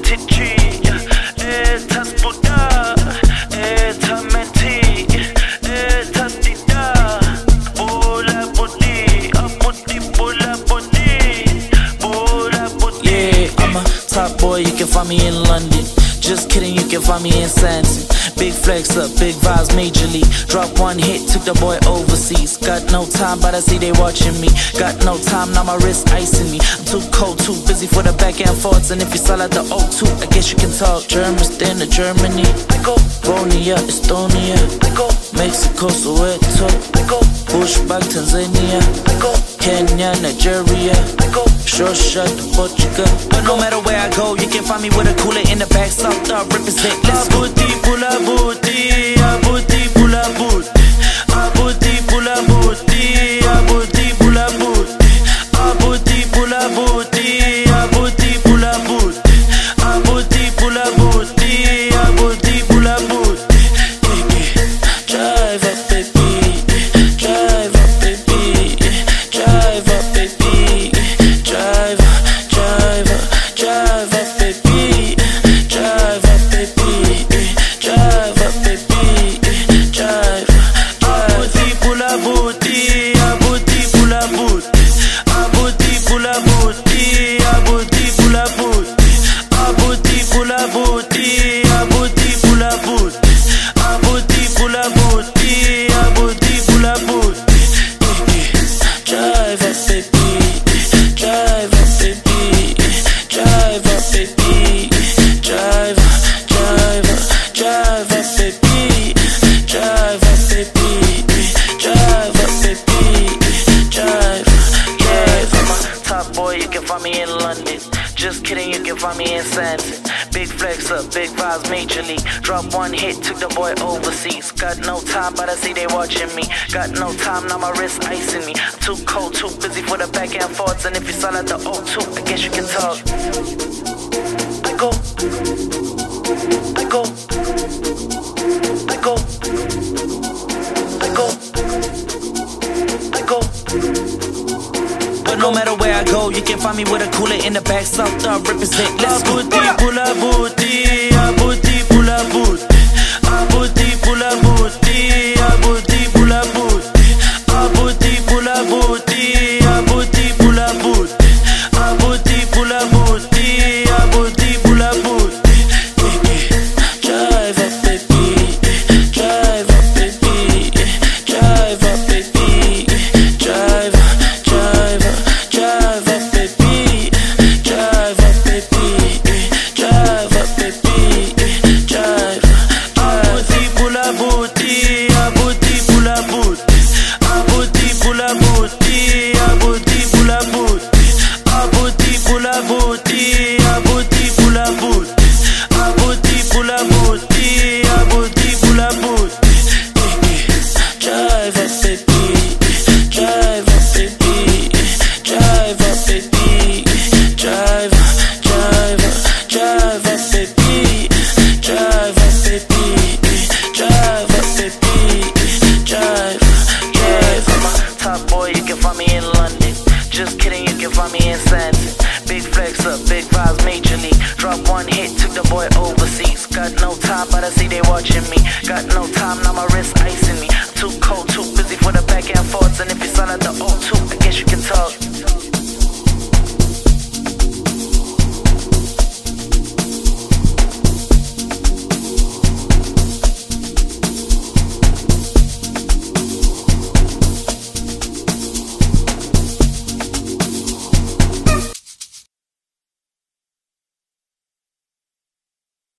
Top boy, you can find me in London. Just kidding, you can find me in Sanson. Big flex up, big vibes majorly. Drop one hit, took the boy overseas. Got no time, but I see they watching me. Got no time, now my wrist icing me. I'm too cold, too busy for the back and forths. And if you sell out the O2, I guess you can talk. German, stand to Germany. I go Bonia, Estonia. I go Mexico, Soweto. I go Bushback, Tanzania. I go Kenya, Nigeria. I go Shosha to Portugal. But no matter where I go, you can find me with a cooler in the back. South up, represent. Let's go. Pula booty, abuti pula boot. Abuti pula booty, abuti pula boot. Abuti pula booty, abuti pula boot. Abuti pula booty, abuti pula boot. Drive up, baby. Drive up, baby. Drive up, baby. Drive, drive, drive up, baby. Drive up, baby. Drive up, baby. Drive. Abuti pula booty, abuti pula boot. Abuti pula booty, abuti pula boot. Abuti pula booty, abuti pula boot. Abuti pula booty, abuti pula boot. Drive up, baby. Drive up, baby. Drive up, baby. Drive, drive, drive up, baby. Drive up, baby. Drive up, baby. Drive, yeah. I'm a top boy, you can find me in London. Just kidding, you can find me in Sanson. Big flex up, big vibes majorly. Drop one hit, took the boy overseas. Got no time, but I see they watching me. Got no time, now my wrist icing me. I'm too cold, too busy for the back and forths. And if you sell out the O2, I guess you can talk. I go, I go, I go, I go, I go. But no matter where I go, you can find me with a cooler in the back. South up, represent. Let's go. Abuti pula booty, abuti pula boot. Abuti pula booty, abuti pula boot. Abuti pula booty, abuti pula boot. Abuti pula booty, abuti pula boot. Drive up, baby. Drive up, baby. Drive up, baby. Drive, drive, drive up, baby. Drive up, baby. Drive up, baby. Drive. Abuti pula booty, abuti pula boot. Abuti pula booty, abuti pula boot. Abuti pula booty, abuti pula boot. Abuti pula booty, abuti pula boot. Drive up, baby. Drive up, baby. Drive up, baby. Drive, drive, drive up, baby. Drive up, baby. Drive up, baby. Drive, yeah. I'm a top boy, you can find me in London. Just kidding, you can find me in Sanson. Big flex up, big vibes majorly. Drop one hit, took the boy overseas. Got no time, but I see they watching me. Got no time, now my wrist icing me. I'm too cold, too busy for the back and forths. And if you sell out the O2,